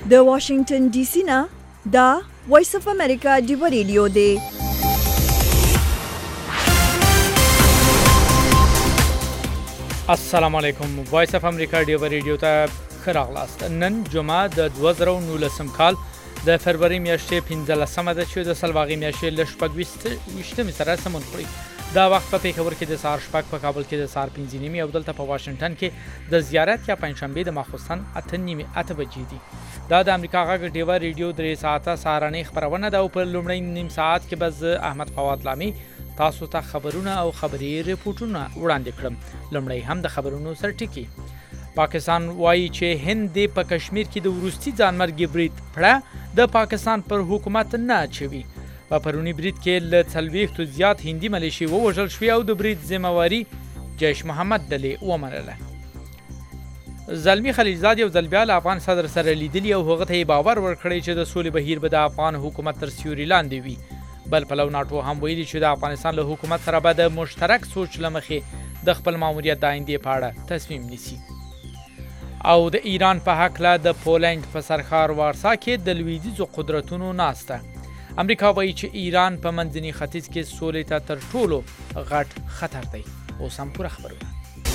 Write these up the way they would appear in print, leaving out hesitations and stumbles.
د واشنگټن ډي سي نه دا وایس اف امریکا دی ریډیو دی. السلام علیکم. وایس اف امریکا دی ریډیو ته خراغلاست. نن جمعه د 2019 کال د فروری میاشتې 15مه ده چې د سلواغي میاشتې ل شپږ سره سمون خوري. دا وخت په پیښور کې د سهار شپږ، په کابل کې د سهار 5:30 او دلته په واشنگټن کې د زیارت یا پنځشنبه د ماخوستن 8:30 بجې دي. دا د امریکا غږ ډیو ریډیو 3 ساعته سهارنۍ خبرونه ده او په لومړی نیم ساعت کې به احمد فواد لامي تاسو ته خبرونه او خبري ریپورتونه وړاندې کړم. لومړی هم د خبرونو سرټکی. پاکستان وایي چې هند په کشمیر کې د وروستي ځانمرګي برید پړه د پاکستان پر حکومت نه اچوي. په پرونی برید کې ل 40 زیات هندي ملیشي ووژل شوې او د برید ذمہواری جیش محمد ډلې ومنله. زلمی خلیلزاد یو ځل بیا له افغان صدر سره لیدلی او هغه ته باور ورکړی چې د سولې بهیر به د افغان حکومت تر سیوري لاندې وي. بل پلو ناټو هم ویلي چې د افغانستان له حکومت سره به د مشترک سوچ لمخې د خپل ماموریت د آینده په اړه تصمیم نیسي. او د ایران په حق له د پولند په سرخار وارسا کې د لویدیځو قدرتونو ناسته. امریکا وایي چې ایران په منځني ختیځ کې سولې ته تر ټولو غټ خطر دی. اوس هم پوره خبرونه.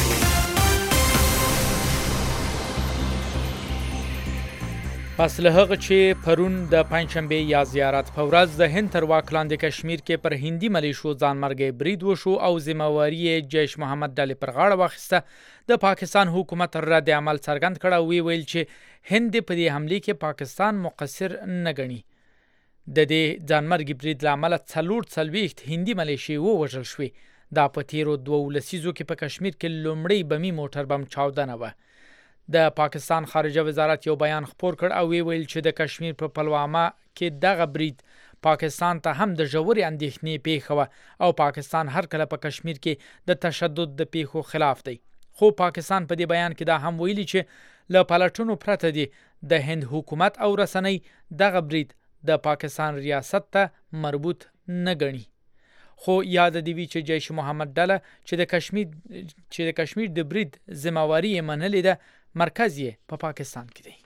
پس له هغه چې پرون د پنځشنبه یا زیارت په ورځ د هند تر واک لاندې کشمیر کې پر هندي ملیشو ځانمرګي برید وشو او ذمہواری جیش محمد ډلې پر غاړه واخیسته، د پاکستان حکومت رد عمل څرګند کړ او ویل چې هند په دې حمله کې پاکستان مقصر نه ګڼي. د دې ځانمرګي برید لامل 40 هندي ملیشي ووژل شوې. دا په تیرو 2 لسیزو کې په کشمیر کې لومړی بمي موټر بم چاودنه و. د پاکستان خارجه وزارت یو بیان خپور کړ او ویل چې د کشمیر په پلوامه کې دغه برید پاکستان ته هم د ژورې اندېښنې پیښه و او پاکستان هر کله په کشمیر کې د تشدد د پیښو خلاف دی. خو پاکستان په دې بیان کې دا هم ویلي چې له پلټونو پرته دی د هند حکومت او رسنۍ دغه برید د پاکستان ریاست ته مربوط نه ګڼي. خو یاد دی وی چې جیش محمد ډله چې د کشمیر د برید ذمہواری یې منلې ده، مرکز یې په پاکستان کې دی.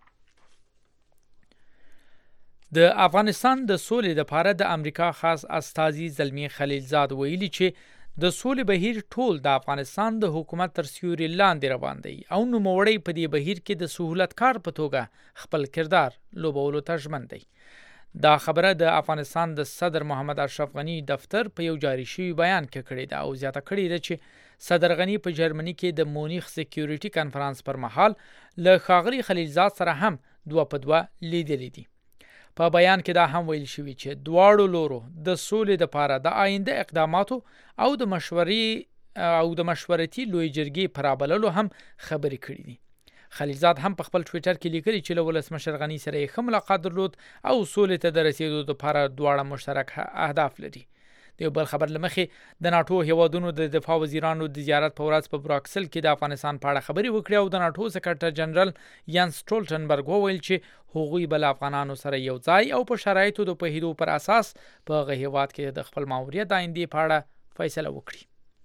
د افغانستان د سولې لپاره د امریکا خاص استازي زلمی خلیلزاد ویلي چې د سولې بهیر ټول د افغانستان د حکومت تر سیوري لاندې روان دی او نوموړی په دې بهیر کې د سہولتکار په توګه خپل کردار لوبولو ته ژمن دی. دا خبره د افغانستان د صدر محمد اشرف غنی دفتر په یو جاری شوی بیان کې کړې ده او زیاته کړې ده چې صدر غنی په جرمني کې د مونیخ سکیورټي کانفرنس پر مهال له ښاغلي خلیلزاد سره هم 2 په 2 لیدلې دي. په بیان کې دا هم ویل شوی چې دواړو لورو د سولې لپاره د آینده اقداماتو او د مشورتي لوی جرګې پرابللو هم خبرې کړې دي. خلیلزاد هم په خپل ټوئیټر کې لیکلي چې له ولسمشر غنی سره یې ښه ملاقات درلود او سولې ته د رسیدو لپاره دواړه مشترک اهداف لري. د یو بل خبر لمخې د ناټو هیوادونو د دفاع وزیرانو د زیارت په ورځ په براکسل کې د افغانستان په اړه خبرې وکړې او د ناټو سکرټر جنرال یانس سټولټنبرګ وویل چې هغوی بل افغانانو سره یو ځای او په شرایطو د پوهېدو پر اساس په هغه هیواد کې د خپل ماموریت آینده په اړه فیصله وکړي.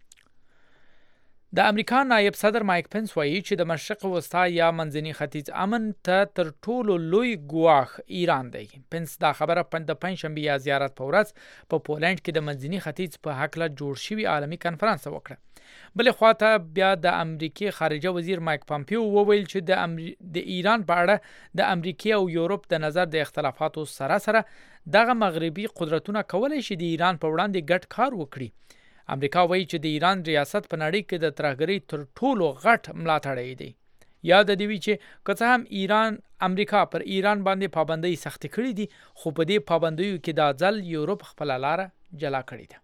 د امریکا نایب صدر مایک پنس وایي چې د مشرق وسطا یا منځني ختیځ امن ته تر ټولو لوی ګواښ ایران دی. پنس دا خبره د پنځشنبه یا زیارت په ورځ په پولند کې د منځني ختیځ په حق له جوړ شوي عالمي کنفرانس وکړه. بل خواته بیا د امریکای خارجه وزیر مایک پامپیو وویل چې د ایران په اړه د امریکا او یورپ د نظر د اختلافاتو سره دغه مغربي قدرتونه کولای شي د ایران په وړاندې ګډ کار وکړي. امریکا وایي چې د ایران ریاست په نړۍ کې د ترهګرۍ تر ټولو غټ ملاتړی دی. یاد دی چې که څه هم امریکا پر ایران باندې پابندۍ سخت کړې دي، خو په دې پابندیو کې دا ځل یورپ خپل لار جلا کړې ده.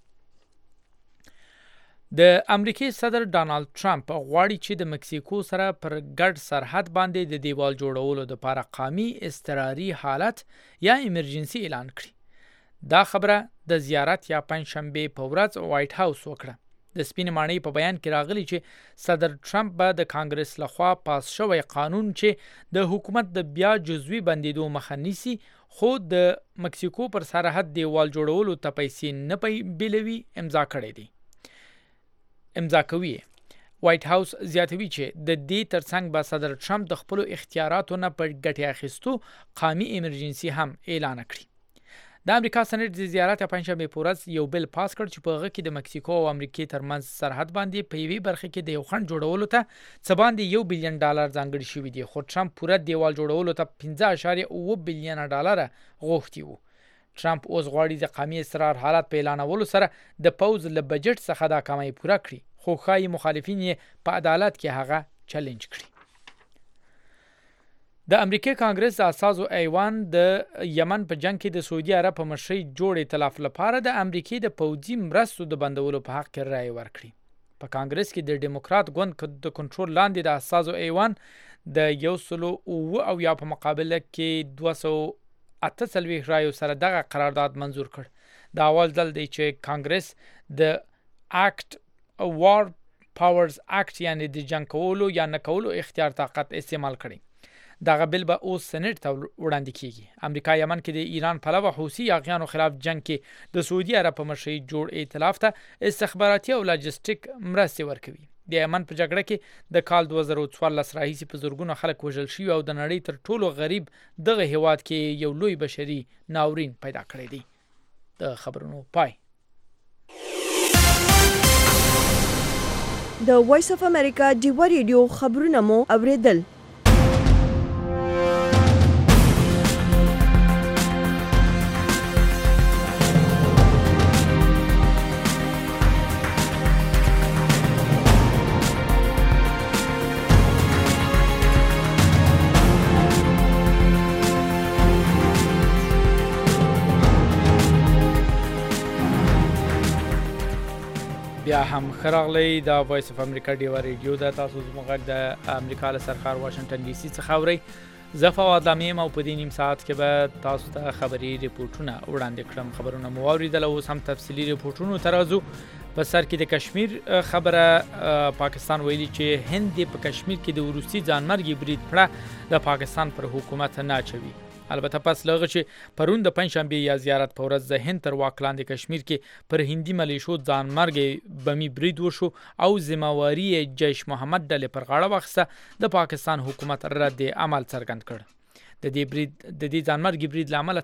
د امریکای صدر ډانالډ ټرمپ غواړي چې د مکسیکو سره پر ګډ سرحد باندې د دیوال جوړولو لپاره قومي اضطراري حالت یا ایمرجنسي اعلان کړي. دا خبره د زیارت یا پنځشنبه په ورځ وایټ هاوس وکړه. د سپین ماڼۍ په بیان کې راغلی چې صدر ټرمپ به د کانګرس لخوا پاس شوی قانون چې د حکومت د بیا جزوي بندیدو مخه نیسي خو د مکسیکو پر سرحد دیوال جوړولو ته پیسې نه بیلوي امضا کوي. وایټ هاوس زیاتوي چې د دې ترڅنګ به صدر ټرمپ د خپل اختیاراتو نه په ګټه اخیستو قومي ایمرجنسي هم اعلان کړي. د امریکا سېنات د زیارت پنځشنبه په ورځ یو بل پاس کړ چې په هغه کې د مکسیکو او امریکای ترمنځ سرحد باندې په یوې برخه کې د یو خنډ جوړولو ته څه باندې $1 بلین ځانګړي شوي دي، خو ټرمپ پوره دیوال جوړولو ته $15.7 بلین غوښتي وو. ټرمپ اوس غواړي د قومي استقرار حالت په اعلانولو سره د پوز له بجټ څخه دا کمای پوره کړي، خو ښایي مخالفین یې په عدالت کې هغه چیلنج کړي. د امریکای کانګرس د اساسو ایوان د یمن په جنگ کې د سعودي عرب په مشرۍ جوړ ائتلاف لپاره د امریکای د پوځي مرستو د بندولو په حق کې رائے ورکړي. په کانګرس کې د ډیموکرات ګوند د کنټرول لاندې د اساسو ایوان د 109 په مقابله کې 248 رایو سره دغه قرارداد منزور کړ. دا اول ځل دی چې کانګرس د اکټ وار پاورز اکټ یعنی د جنگ کولو یا نه کولو اختیار طاقت استعمال کړي. دغه بل به اوس سېنات ته وړاندې کیږي. امریکا یمن کې د ایران پلوه حوثي یاغیانو خلاف جنگ کې د سعودي عرب په مشرۍ جوړ ائتلاف ته استخباراتي او لاجستیک مرستې ورکوي. د یمن په جګړه کې د کال 2014 راهیسې په زورګونو خلک وژل شوي او د نړۍ تر ټولو غریب دغه هیواد کې یو لوی بشري ناورین پیدا کړی دی. د خبرونو پای. د وایس اف امریکا ډیوا ریډیو خبرونه مو اوریدل. بیا هم خراغلی د وایس اف امریکا ډیوا ریډیو د تاسو زموږ د امریکا له سرخار واشنگټن ډي سي څخه اورئ. زه فواد لامیم او په دې نیم ساعت کې به تاسو ته خبري ریپورتونه وړاندې کړم. خبرونه مو واوریدل، اوس هم تفصیلي ریپورتونو ته راځو. په سر کې د کشمیر خبره پاکستان ویلي چې هند په کشمیر کې د روسي ځانمرګي برید پړه د پاکستان پر حکومت نه اچوي. البته پس لغه چې پرون د پنځشنبه یا زیارت په ورځ د هند تر واک لاندې کشمیر کې پر هندي ملیشو ځانمرګي بمی برید وشو او ذمہواری جیش محمد ډلې پر غاړه واخیسته. د پاکستان حکومت رد عمل څرګند کړ. د دې ځانمرګي برید لامل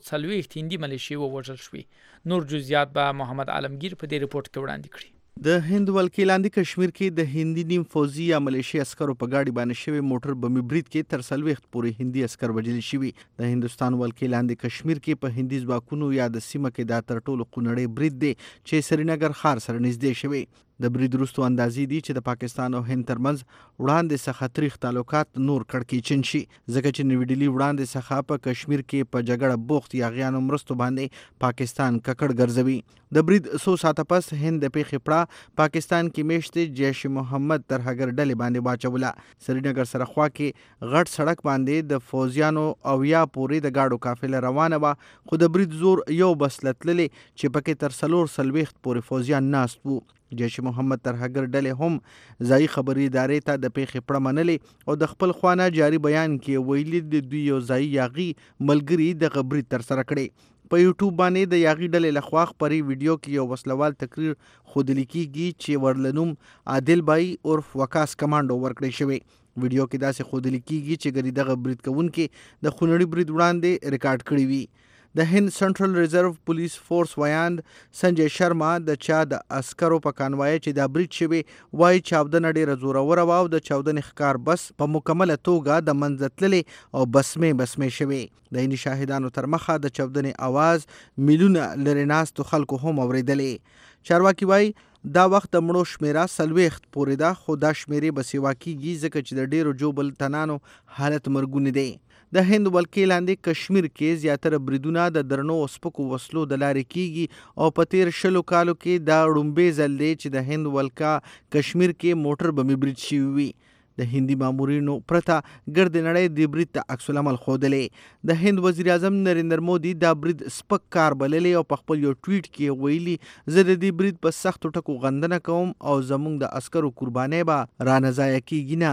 40 هندي ملیشي ووژل شوې. نور جزئیات به محمد عالمگیر په دې ریپورت کې وړاندې کړي. د هند ولکې لاندې کشمیر کې د هندي نیم فوزي یا ملیشي عسکرو په گاډي باندې شوی موټر بمي برید کې تر 40 پورې هندي عسكر وژل شوي. د هندستان ولکې لاندې کشمیر کې په هندي ځواکونو یا د سیمه کې د تر ټولو خونړی برید دی چې سرینگر ښار سره نږدې شوی. د برید وروسته اندازې دي چې د پاکستان او هند ترمنځ وړاندې څخه تاریخ تعلقات نور کړکېچن شي، ځکه چې نوی ډیلی وړاندې څخه په کشمیر کې په جګړه بوخت یاغیانو مرستو باندې پاکستان ککړ ګرځوي. د برید څو ساعته پس هند د پیښې پړه پاکستان کې میشتې جیش محمد ترهګر ډلې باندې واچوله. سرینگر سره خوا کې غټ سړک باندې د فوجیانو او یا پورې د گاډو قافله روانه وه، خو د برید زور یو بس لتللې چې پکې تر 40 پورې فوجیان ناست وو. جیش محمد ترهګر ډلې هم ځایي خبري ادارې ته د پیښې پړه منلې او د خپل خوانه جاري بیان کې ویلي د دوی یو ځایي یاغي ملګري د برید ترسره کړی. په یوټیوب باندې د یاغي ډلې لخوا خپري ویډیو کې یو وسلوال تقریر ښودل کېږي چې ورلنوم عادل بای عرف وکاس کمانډو ورکړی شوی. ویډیو کې داسې ښودل کېږي چې ګری دغه برید کوونکي د خونړي برید وړاندې ریکارډ کړی وي. د هند سنټرل ریزرو پولیس فورس ویاند سنجय شرما د چا د عسکرو په کانوای چې دا برید شوی وای چاودنه ډیره زوروره و او د چاودنې ښکار بس په مکمله توګه د منځ تللې او بسمې شوی. د عیني شاهدانو تر مخه د چاودنې आवाज میلیونه لري ناستو خلکو هم اوریدلې. چارواکي وای دا وخت د مړو شمیره 40 پورې ده، خو دا شمیرې به سیوا کیږي ځکه چې د ډیرو جوبل تنانو حالت مرګونی دی. د هند ولکې لاندې کشمیر کې زیاتره بریدونه د درنو او سپکو وسلو د لارې کیږي او په تیر 20 کالو کې دا ړومبې ځل دی چې د هند ولکا کشمیر کې موټر بمي برید شوی وي. د هندي مامورینو پرته ګرد نړۍ د برید ته عکس العمل ښودلی. د هند وزیر اعظم نریندر مودي دا برید سپک کار بللی او په خپل یو ټویټ کې ویلي زه د دې برید په سختو ټکو غندنه کوم او زموږ د عسکرو قربانۍ به رانه ضایع کیږي نه.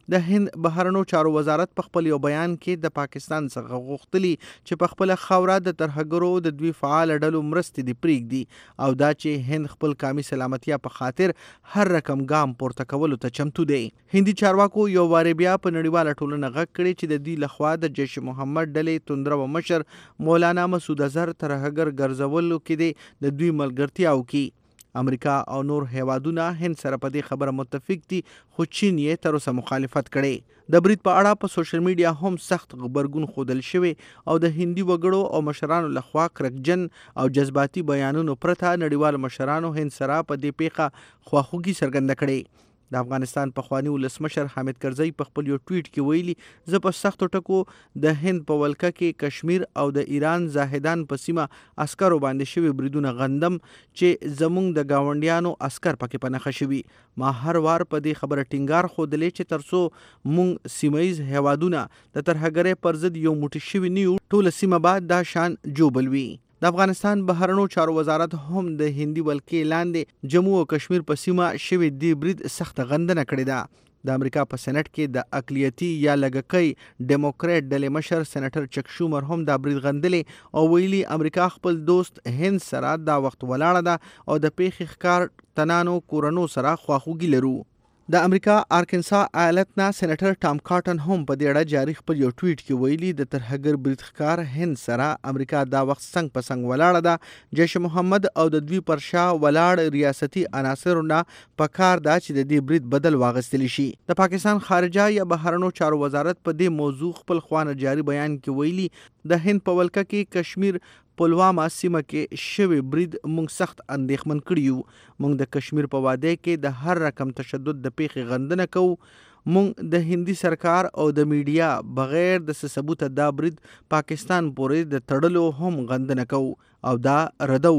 د هند بهرنیو چارو وزارت په خپل یو بیان کې د پاکستان څخه غوښتلي چې په خپل خاوره د ترهګرو د دوی فعال ډلو مرستې دي پرېږدي او دا چې هند خپل قومي سلامتیا په خاطر هر رقم ګام پورته کولو ته چمتو دی. هندي چارواکو یو واري بیا په نړیواله ټولنه غږ کړی چې د دوی لخوا د جیش محمد ډلې توندرو مشر مولانا مسعود اظهر ترهګر ګرځولو کې د دوی ملګرتیا وکړي. امریکا او نور هیوادونه هند سره په دې خبره متفق دي خو چین یې تر اوسه مخالفت کړي. د برید په اړه په سوشل میډیا هم سخت غبرګون ښودل شوی او د هندي وګړو او مشرانو لخوا کرکجن او جذباتي بیانونو پرته نړیوال مشرانو هند سره په دې پیښه خواخوږي څرګنده کړې. د افغانستان پخوانی ولسمشر حامد کرزی په خپل یو ټویټ کې ویلي زه په سختو ټکو د هند په ولکه کې کشمیر او د ایران زاهدان په سیمه عسکرو باندې شوي بریدونه غندم چې زموږ د گاونډیانو عسکر پکې په نښه شوي. ما هر وار په دې خبره ټینګار ښودلی چې ترڅو موږ سیمه ییز هیوادونه د ترهګرۍ پر ضد یو موټی شوي نه یو ټوله سیمه به دا شان جوبل وي. د افغانستان بهرنیو چارو وزارت هم د هندي ولکې لاندې جموں او کشمیر په سیمه شوي دی برید سخت غندنه کړې ده. د امریکا په سېنات کې د اقلیتي یا لږکۍ ډیموکریټ ډلې مشر سېنیټر چک شومر هم دا برید غندلې او ویلي امریکا خپل دوست هند سره دا وخت ولاړه ده او د پیښې ښکار تنانو کورنو سره خواخوږي لرو. د امریکا آرکنسا ایالت نه سېنیټر ټام کاټن هم په دې اړه جاري خپل یو ټویټ کې ویلي د ترهګر برید ښکار هند سره امریکا دا وخت څنګ په څنګ ولاړه ده. جیش محمد او د دوی پر شا ولاړ ریاستي عناصرو نه پکار ده چې د دې برید بدل واغستلی شي. د پاکستان خارجه یا بهرنیو چارو وزارت په دې موضوع خپل خوانه جاري بیان کې ویلي د هند په ولکه کې کشمیر پلواما سیمه کې شوی برید موږ سخت اندېښمن کړي یو. موږ د کشمیر په واده کې د هر رقم تشدد د پیښې غندنه کوو. موږ د هندي سرکار او د میډیا بغیر د ثبوت دا برید پاکستان پورې د تړلو هم غندنه کوو او دا ردو.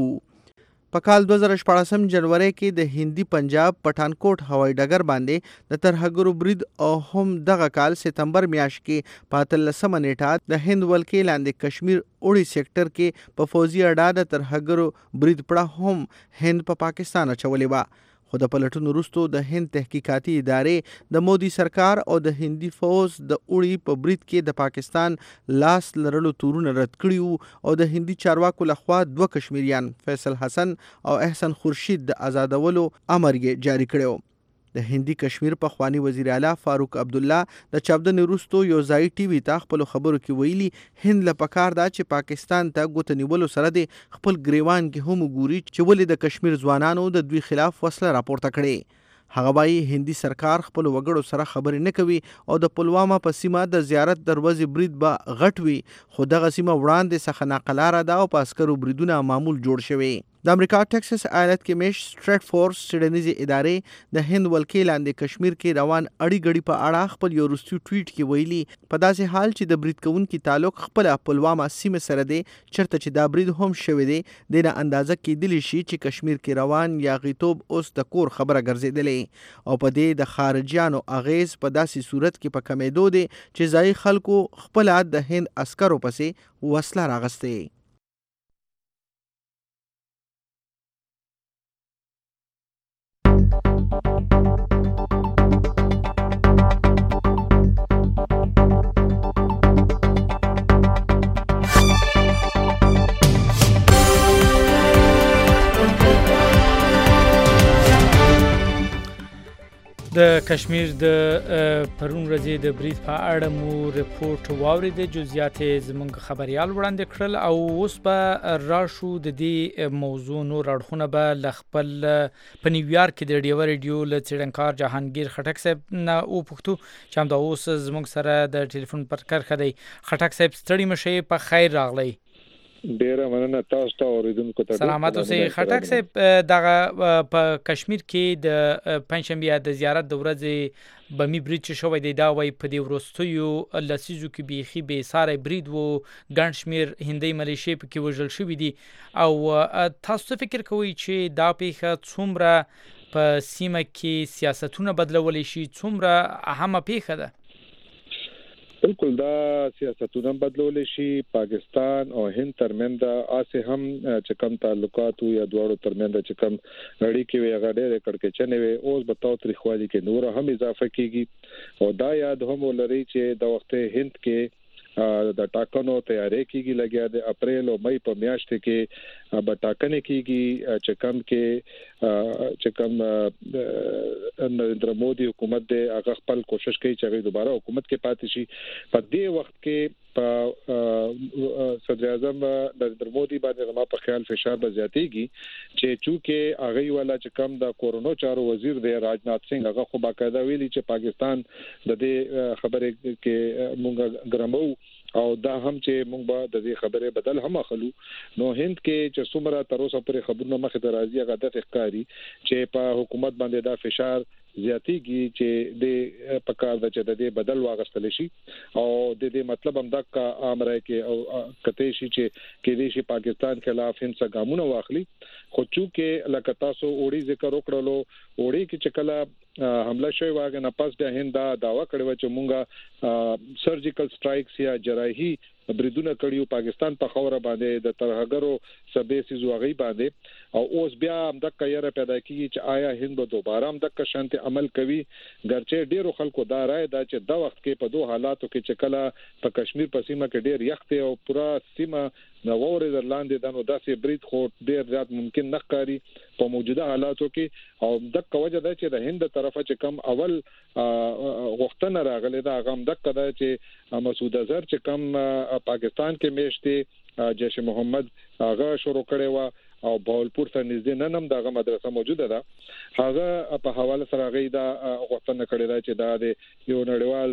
په کال 2014 جنوري کې د هندي پنجاب پټانکوټ هوایي ډګر باندې د ترهګرو برید او هم دغه کال سپتمبر میاشت کې په 13 نیټه د هند ولکې لاندې کشمیر اوړي سېکټر کې په فوزي اډه د ترهګرو برید پړه هم هند په پاکستان اچولې وه. خو د پلټونو وروسته د هند تحقیقاتي ادارې د مودي سرکار او د هندي فوز د اوړي په برید کې د پاکستان لاس لرلو تورونه رد کړي او د هندي چارواکو لخوا 2 کشمیریان فیصل حسن او احسن خورشید د آزادولو امر یې جاری کړو. د هندي کشمیر په خوانی وزیر اعلی فاروق عبدالله د چاودنې وروسته یو ځای ټي وي ته خپل خبرو کې ویلي هند له پکار ده چې پاکستان ته ګوته نیولو سره د خپل ګریوان کې هم وګوري چې ولې د کشمیر ځوانانو د دوی خلاف وسله راپورته کړي. هغه وايي هندي سرکار خپل وګړو سره خبرې نه کوي او د پلواما په سیمه د زیارت دروازې برید به غټ وي خو دغه سیمه وړاندې څخه ناقلاره ده او په عسکرو بریدونه معمول جوړ شوی. د امریکا ټکساس ایالت کې میش سټریټ فورس څېړنیزې ادارې د هند ولکې لاندې کشمیر کې روان اړي ګړي په اړه خپل یو وروستي ټویټ کې ویلي په داسې حال چې د برید کوونکي تعلق خپل پلواما سیمه سره دی چرته چې دا برید هم شوی دی د نه اندازه کېدلی شي چې کشمیر کې روان یاغیتوب اوس د کور خبره ګرځېدلې او په دې د خارجيانو اغیز په داسې صورت کې په کمیدو دی چې ځای خلکو خپل د هند عسکرو پسې وسله راغستې. د کشمیر د پرون ورځې د برید په اړه مو رپورټ واورید جزئیات زموږ خبريال وړاندې کړل او اوس به راشو د دې موضوع نور اړخونه به لخپل په نیویارک کې د ډیو ریډیو ل څېړنکار جهانگیر خټک صاحب نه او پښتو چې هم دا اوس زموږ سره د ټلیفون پر کرخه دی. خټک صاحب ستړي مشه په خیر راغلی. ډیره مننه تاسو ته اوریدونکو ته. سلامات اوسئ خټک صاحب. دغه په کشمیر کې د پنځشنبه د زیارت د ورځې بمی برید چې شوی دی دا وای په دې وروستیو لسیزو کې بیخي به ساره برید وو ګڼ شمیر هندي ملیشې په کې وژل شوی دي او تاسو فکر کوئ چې دا پیښه څومره په سیمه کې سیاستونه بدلولی شي څومره اهمه پیښه ده؟ بالکل دا سیاستونه بدلول شي پاکستان او هند ترمنځ اسه هم چې کوم تعلقات یا دواړو ترمنځ چې کوم اړیکې وي هغه ډېر کړکېچنې وي اوس به تاسو تاریخوالي کې نور هم اضافه کیږي او دا یاد هم ولري چې د وخت هند کې د ټاکنو تیاری کیږي لګیا د اپریل او مئی په میاشت کې به ټاکنې کیږي چې کوم نریندر مودي حکومت د هغه خپل کوشش کوي چې هغه دوباره حکومت کې پاتې شي په دې وخت کې صدر اعظم نریندر مودي باندې زما په خیال فشار به زیاتېږي چې چونکه هغه ولا چې کوم د کورونو چارو وزیر دی راجنات سنگ هغه خو باقاعده ویلي چې پاکستان د دې خبرې کې مونږ ګرمو او دا هم چې مونږ به د دې خبرې بدل هم اخلو نو هند کې چې څومره تر اوسه پورې خبرونه مخه ته راځي هغه د ښکاری چې په حکومت باندې دا فشار زیاتېږي چې د پکار د چې د دې بدل واغستل شي او د دې مطلب هم دا امره کې او کته شي چې کې دې شي پاکستان خلاف هند څخه ګامونه واخلي خو چې لکه تاسو اوړي ذکر وکړلو اوړي کې چې کله حمله شوی واغ نه پاس بیا هند دا داوا کړو چې مونږه سرجیکل سټرایکس یا جراحي بریدونه کړیو پاکستان په خوره باندې د ترهګرو سبې سيزوغي باندې او اوس بیا هم د کایره پیدا کیږي چې آیا هند به دوباره هم د شانتي عمل کوي ګرچه ډیرو خلکو دا رائے دا چې د وخت کې په دوه حالاتو کې چې کله په کشمیر په سیمه کې ډیر یخت او پورا سیمه نو ووري درلاندې دنو داسې برید خو ډیر زیات ممکن نه ښکاري په موجوده حالاتو کې او د کوجه د چې د هند طرفه چې کم اول غوښتنه راغله دا غم د کده چې مسعود اظهر چې کم پاکستان کې میشته جیش محمد هغه شروع کړي و او بهاولپور ته نږدې نن هم دغه مدرسه موجوده ده هغه په حواله سره غي دا غوښتنه کړې ده چې دا د یو نړیوال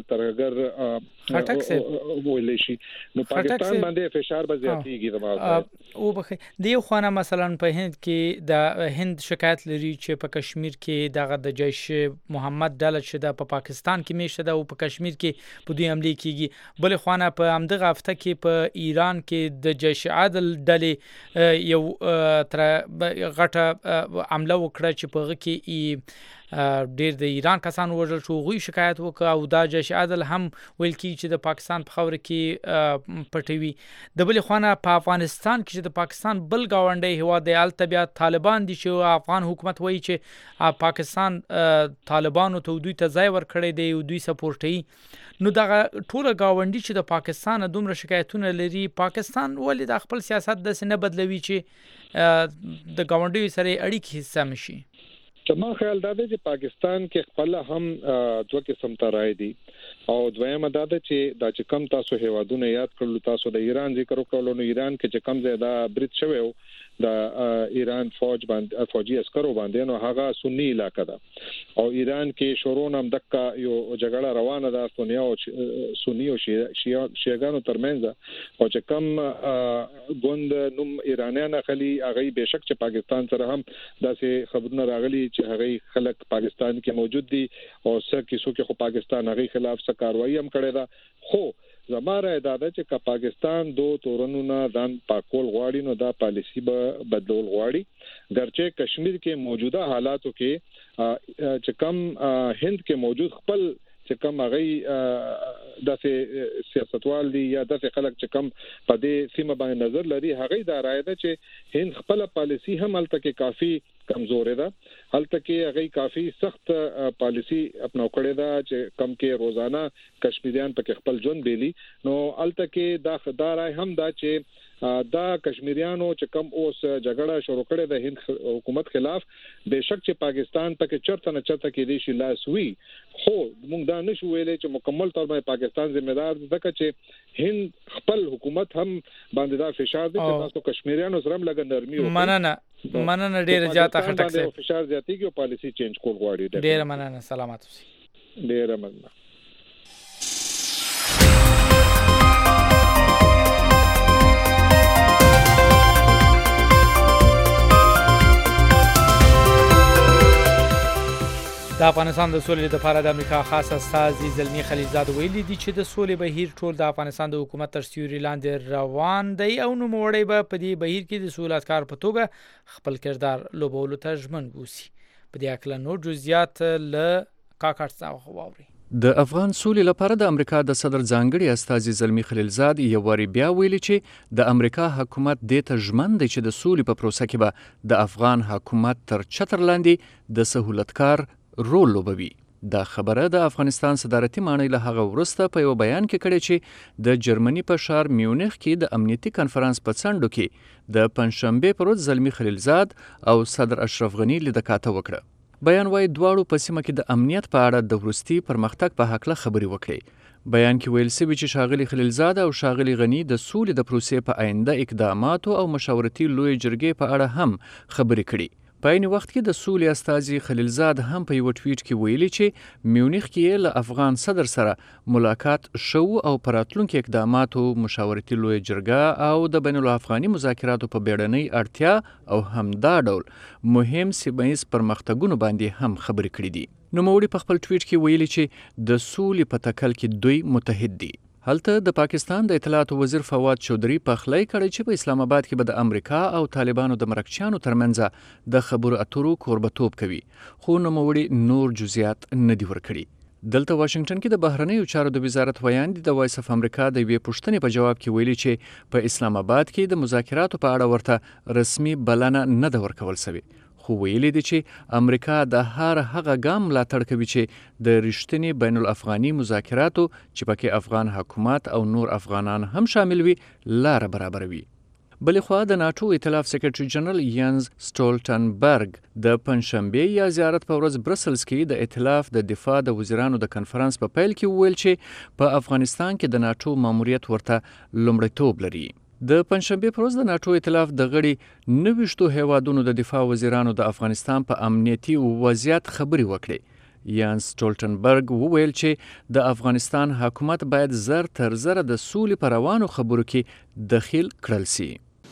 ترهګر ویل شي نو پاکستان باندې فشار به زیاتېږي د او بخي د یو خانه مثلا په هند کې د هند شکایت لري چې په کشمیر کې دغه د جیش محمد ډله شته په پاکستان کې میشته او په کشمیر کې په دوی حمله کیږي بل خانه په همدغه هفته کې په ایران کې د جیش عادل ډلې یو تر غټه عمله وکړه چې په کې ډیر د ایران کسان وژل شو غوي شکایت وکړه او دا جیش عادل هم ویل کی چې د پاکستان په خاور کې پټوي د بل خوانه په افغانستان کې چې د پاکستان بل گاونډي هوا د التبیات طالبان دي چې افغان حکومت وایي چې پاکستان طالبانو ته دوی ته ځای ورکړي دی او دوی سپورټي نو دا ټول گاونډي چې د پاکستان دومره شکایتونه لري پاکستان ولې د خپل سیاست د سینه بدلوي چې د گاونډي سره اړیکې حصہ مشي زما خیال دا دی چې پاکستان کې خپل هم دوه قسم ترای دي او دویمه دا ده چې دا چې کم تاسو هیوادونه یاد کړل تاسو د ایران ذکر وکړو نو ایران کې چې کم زیاده برید شوی د ایران فوج باندې فوجي عسکرو باندې نو هغه سنی علاقہ ده او ایران کې شورون هم دغه یو جګړه روانه ده سنی او شیعاګانو ترمنځ او چې کم ګوند نوم ایرانیان خلی هغه بهشک چې پاکستان سره هم داسې خبرونه راغلي چې هغه خلک پاکستان کې موجود دي او څه کیسو کې خو پاکستان هغه خلاف څه کاروایی هم کړې ده خو زماره اراده چې پاکستان دو تورنو نه ځان پاکول غواړي نو دا پالیسی به بدلول غواړي ګرچه کشمیر کې موجوده حالاتو کې چې کم هند کې موجود خپل چې کم هغه د سیاستوال دي یا د خلک چې کم په دې سیمه باندې نظر لري هغه دا رائے ده چې هند خپل پالیسی هم الته کې کافي کمزور ده الته کې هغه کافي سخت پالیسی اپناو کړی ده چې کم کې روزانه کشمیریان په خپل ژوند بیلی نو الته کې دا خدای هم دا چې دا کشمیریانو چې کم اوس جګړه شروع کړې ده هند حکومت خلاف بهشک چې پاکستان پکې چرته نه چرته کې دي شي لاس وی خو موږ دا نشو ویلې چې مکمل طور باندې پاکستان ذمہ دار ده چې هند خپل حکومت هم باندې دا فشار دي چې تاسو کشمیریانو سره لګ نرمي وکړي مننه ډیره زیاته خټک سي فشار زیاتیږي او پالیسی چینج کول غواړي ډیره مننه سلامات اوسئ ډیره مننه د افغانستان د سولې لپاره د امریکا خاص استازي زلمی خلیلزاد ویلي دي چې د سولې بهیر ټول د افغانستان د حکومت تر سیوري لاندې روان دی او نو موړی به په دې بهیر کې د سولهکار په توګه خپل کردار لوبولو ته ژمن بوسي په دې اړه نور جزئیات له کاکړ څخه واوري د افغان سولې لپاره د امریکا د صدر ځانګړي استازي زلمی خلیلزاد یو واری بیا ویلي چې د امریکا حکومت دې ته ژمن دی چې د سولې په پروسه کې به د افغان حکومت تر چتر لاندې د سهولتکار رول لوبوي. دا خبره د افغانستان صدارتي ماڼۍ له هغه وروسته په یو بیان کې کړې چې د جرمني په ښار میونخ کې د امنیتي کنفرانس په څنډو کې د پنځشنبې پر ورځ زلمی خلیلزاد او صدر اشرف غني لیدکاته وکړه. بیان وايي دواړو په سیمه کې د امنیت په اړه د وروستي پرمختګ په هکله خبرې وکړې. بیان کې ویل شوي چې ښاغلي خلیلزاد او ښاغلي غني د سولې د پروسې په آینده اقداماتو او مشاورتي لوی جرګې په اړه هم خبرې کړي. په عین وخت کې د سولې استازي خلیلزاد هم په یو ټویټ کې ویلي چې میونخ کې له افغان صدر سره ملاقات شو او پر راتلونکو اقداماتو مشاورتي لوی جرګه او د بین الافغاني مذاکراتو په بیړنۍ اړتیا او همدا ډول مهم سیمه‌ییز پرمختګونو باندې هم خبرې کړې دي. نوموړي په خپل ټویټ کې ویلي چې د سولې په تکل کې دوی متحد دي. هلته د پاکستان د اطلاعاتو وزیر فواد چودھری پخلی کړی چې په اسلام آباد کې به د امریکا او طالبانو د مرکچیانو ترمنځ د خبرو اترو کوربتوب کوي، خو نوموړي نور جزئیات نه دي ورکړي. دلته واشنگټن کې د بهرنیو چارو د وزارت ویاندې د وایس اف امریکا د یوې پوښتنې په جواب کې ویلي چې په اسلام آباد کې د مذاکراتو په اړه ورته رسمي بلنه نه ده ورکول شوې، خو ویلي دي چې امریکا د هر هغه ګام ملاتړ کوي چې د رښتینې بین الافغاني مذاکراتو چې پکې افغان حکومت او نور افغانان هم شامل وي لاره برابروي. بلې خوا د ناټو ائتلاف سیکرټري جنرال یانز سټولټنبرګ د پنځشنبې یا زیارت په ورځ برسلز کې د ائتلاف د دفاع د وزیرانو د کنفرانس په پیل کې وویل چې په افغانستان کې د ناټو ماموریت ورته لومړیتوب لري. د پنځشنبې پر ورځ د ناټو ائتلاف د غړي 90 هیوادونو د دفاع وزیرانو د افغانستان په امنیتي وضعیت خبرې وکړې. یانز سټولټنبرګ وویل چې د افغانستان حکومت باید زر تر زره د سولې په روانو خبرو کې دخیل کړل سي.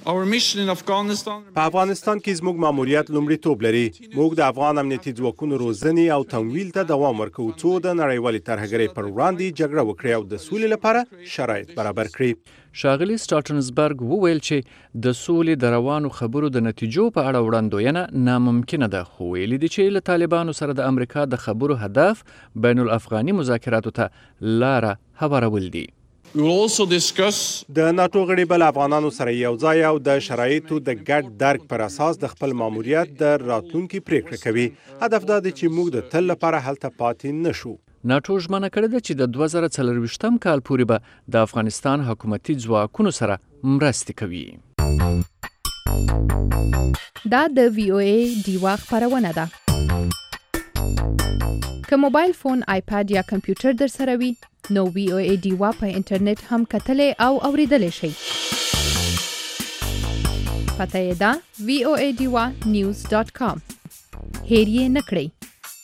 په افغانستان کې زموږ ماموریت لومړیتوب لري. موږ د افغان امنیتي ځواکونو روزنې او تمویل ته دوام ورکوو څو د نړیوالې ترهګرۍ پر وړاندې جګړه وکړي او د سولې لپاره شرایط برابر کړي. ښاغلي سټولټنبرګ وویل چې د سولې د روانو خبرو د نتیجو په اړه وړاندوینه ناممکنه ده، خو ویلي دي چې له طالبانو سره د امریکا د خبرو هدف بین الافغاني مذاکراتو ته لاره هوارول دي. د ناټو غړي بل افغانانو سره یو ځای او د شرایطو د ګډ درک پر اساس د خپل ماموریت د راتلونکي پریکړه کوي. هدف دا دی چې موږ د تل لپاره هلته پاتې نشو. ناټو ژمنه کړې ده چې د 2024 کال پورې به د افغانستان حکومتي ځواکونو سره مرستې کوي. دا د VOA ډیوا خبرونه ده. که موبایل فون، آیپاد یا کمپیوټر در سره وي نو VOA ډیوا په انټرنیټ هم کتلې او اوریدلې شي. پته یې ده voadiwa.news.com. هیر یې نه کړئ.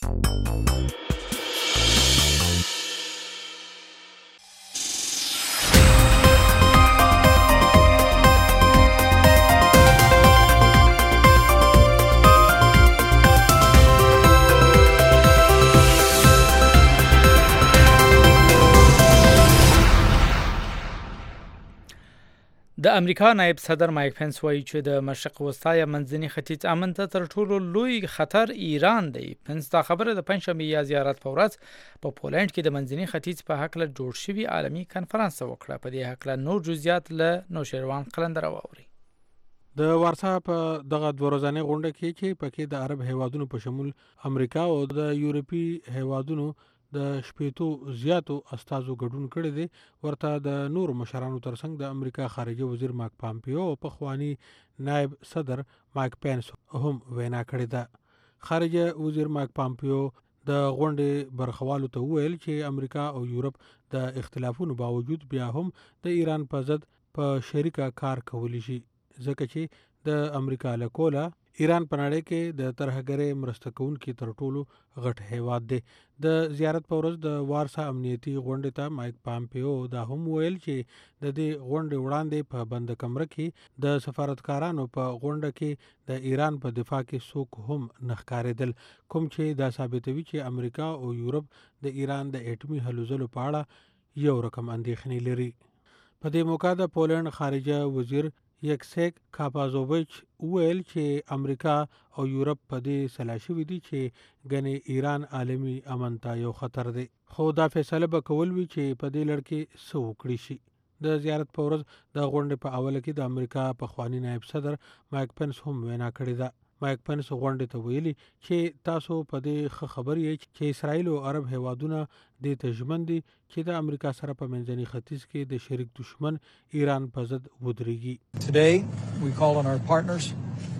د امریکا نائب صدر مایک پنس وایي چې د مشرق وسطا یا منځني ختیځ امن ته تر ټولو لوی خطر ایران دی. پنس دا خبره د پنځشنبې یا زیارت په ورځ په پولند کې د منځني ختیځ په حق له جوړ شوي عالمي کنفرانس وکړه. په دې حق له نور جزئیات له نوشیروان قلندر واوري. د وارسا په دغه دوه ورځې غونډه کې چې پکې د عرب هیوادونو په شمول امریکا او د یورپی هیوادونو د شپېتو زیاتو استازو ګډون کړی دی. ورته د نور مشرانو ترڅنګ د امریکا خارجه وزیر مارک پامپیو او پخوانی نائب صدر مایک پنس هم وینا کړې ده. خارجه وزیر مارک پامپیو د غونډې برخوالو ته وویل چې امریکا او یورپ د اختلافونو باوجود بیا هم د ایران په ضد په شریکه کار کولی شي، ځکه چې د امریکا له کوله ایران په نړۍ کې د ترهګرۍ مرسته کوونکي تر ټولو غټ هیواد دی. د زیارت په ورځ د وارسا امنیتي غونډې ته مایک پامپیو دا هم ویل چې د دې غونډې وړاندې په بند کمره کې د سفارتکارانو په غونډه کې د ایران په دفاع کې څوک هم نه ښکارېدل، کوم چې دا ثابتوي چې امریکا او یورپ د ایران د اټومي هلو ځلو په اړه یو رقم اندېښنې لري. په دې موقع د پولند خارجه وزیر یکسیک کاپازوویچ ویل چې امریکا او یورپ په دې سلا شوي دي چې ګنې ایران عالمي امن ته یو خطر دی. خو دا فیصله به کول وي چې په دې لړ کې څه وکړي شي. د زیارت په ورځ د غونډې په اوله کې د امریکا پخوانی نائب صدر مایک پنس هم وینا کړې ده. مایک پنس غونډې ته ویلي چې تاسو په دې خبر یې چې اسرائیل او عرب هیوادونه د تجمن دي چې د امریکا سره په منځني ختیځ کې د شریک دشمن ایران په ضد ودرېږي. Today we call on our partners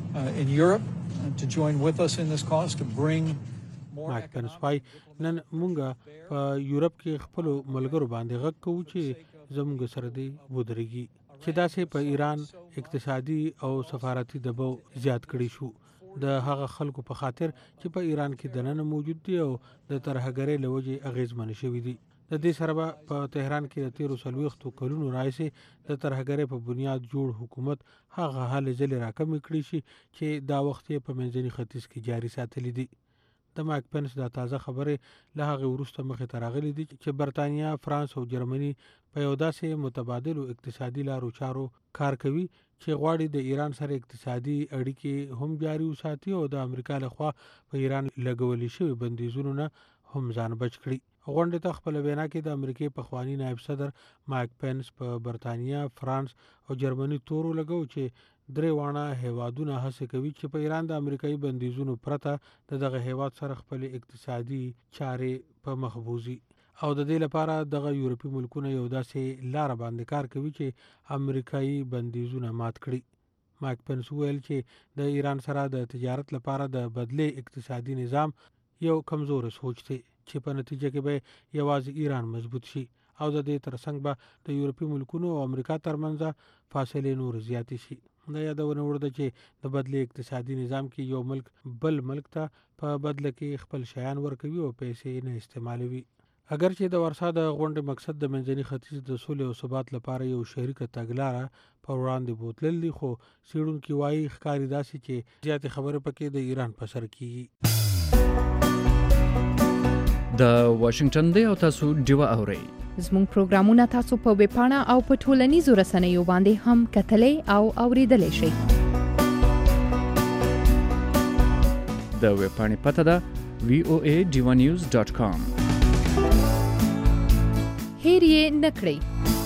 in Europe to join with us in this cause to bring مایک پنس وايي نن مونږ په یورپ کې خپل ملګرو باندې غږ کوو چې زموږ سره دی ودرېږي چې داسې په ایران اقتصادي او سفارتي دباو زیات کړی شو د هغه خلکو په خاطر چې په ایران کې دننه موجود دي او د ترهګرۍ له وجې اغیزمن شوي دي. د دې سره به په تهران کې د 13 کلونو راهیسې د ترهګرۍ په بنیاد جوړ حکومت هغه هلې ځلې راکمې کړي شي چې دا وخت یې په منځني ختیځ کې جاري ساتلي دي. د مایک پنس دا تازه خبرې له هغې وروسته مخې ته راغلي دي چې برتانیا، فرانس او جرمني په یو داسې متبادلو اقتصادي لارو چارو کار کوي چې غواړي د ایران سره اقتصادي اړیکې هم جاري وساتي او د امریکا لخوا په ایران لګولي شوي بندیزونو نه هم ځان بچ کړي. غونډې ته خپل وینا کې د امریکای پخوانی نائب صدر مایک پنس په برتانیا، فرانس او جرمني تورو لګو چې درې واړه هیوادونه هڅه کوي چې په ایران د امریکایي بندیزونو پرته د دغه هیواد سره خپل اقتصادي چارې په مخ بوزي او د دې لپاره دغه یورپي ملکونه یو داسې لار باندې کار کوي چې امریکایي بندیزونه مات کړي. مایک پنس ویل چې د ایران سره د تجارت لپاره د بدلې اقتصادي نظام یو کمزور سوچ دی چې په نتیجه کې به یوازې ایران مضبوط شي او د دې ترڅنګ به د یورپي ملکونو او امریکا ترمنځ فاصلې نور زیاتې شي. دا یادونه وړه چې د بدلې اقتصادي نظام کې یو ملک بل ملک ته په بدله کې خپل شیان ورکوي او پیسې نه استعمالوي. اگر چې د ورسا د غونډې مقصد د منځني ختیځ د سولې او ثبات لپاره یو شریکه تګلاره پر وړاندې بوتلل دي، خو څېړونکي وایي ښکاري داسې چې زیاتې خبرې پکې د ایران په سر کېږي. د واشنگټن دی او تاسو ډیوه اورئ. زموږ پروګرامونه تاسو په ویبپاڼه او په ټولنیزو رسنیو باندې هم کتلی او اوریدلی شئ. د ویبپاڼې پته ده voadivanews.com. هیر یې نه کړئ.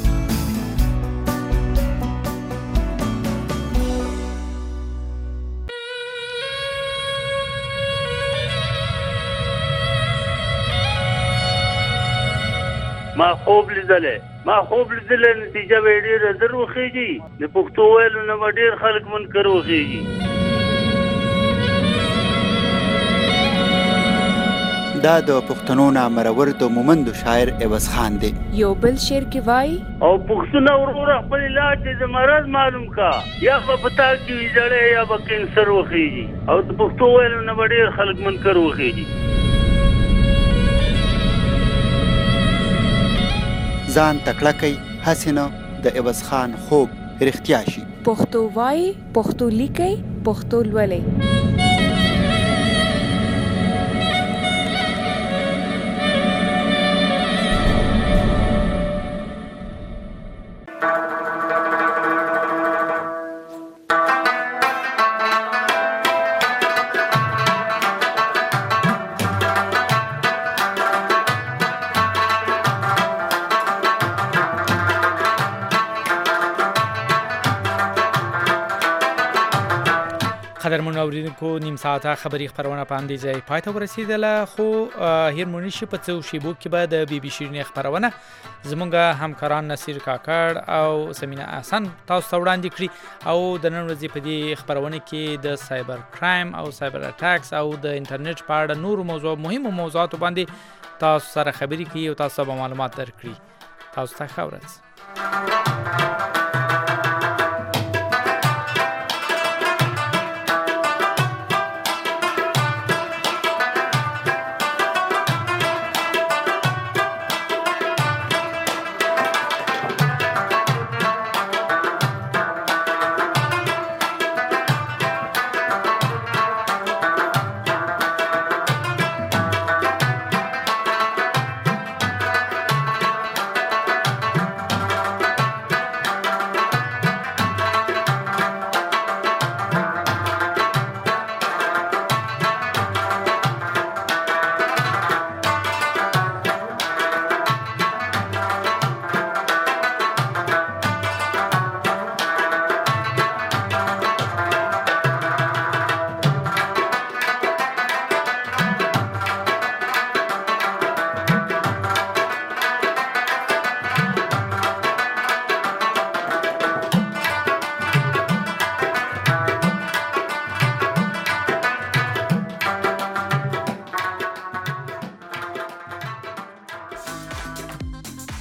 ما خوب لیدلې نتیجه به ډېره زر وخېږي. د پښتو ویلو نه به ډېر خلک منکر وخېږي. دا د پښتنو نامرور د مومندو شاعر عوض خان دی. یو بل شعر کې وایي او پښتونه وروره خپل علاج د مرض معلوم کا، یا به پتا کې زړې یا به کینسر وخېږي او د پښتو ویلو نه به ډېر خلک منکر وخېږي. ځان تکړه کوي هسې نه د عوض خان خوب رښتیا شي. پښتو وایي، پښتو لیکئ، پښتو لولئ. قدرمن اوریدونکو نیم ساعته خبری خبرونه په همدې ځای پای ته ورسېدله، خو هیرمونی شي په څو شیبو کې به د بي بي شیرینې خبرونه زموږ همکاران نصیر کاکړ او سمینا احسن تاسو ته وړاندې کړي او د نن ورځې په دې خبرونه کې د سایبر کرایم او سایبر اټاکس او د انټرنیټ په اړه نور مهمو موضوعاتو باندې تاسو سره خبرې کوي او تاسو به معلومات درکړي. تاسو ته ښه ورځ.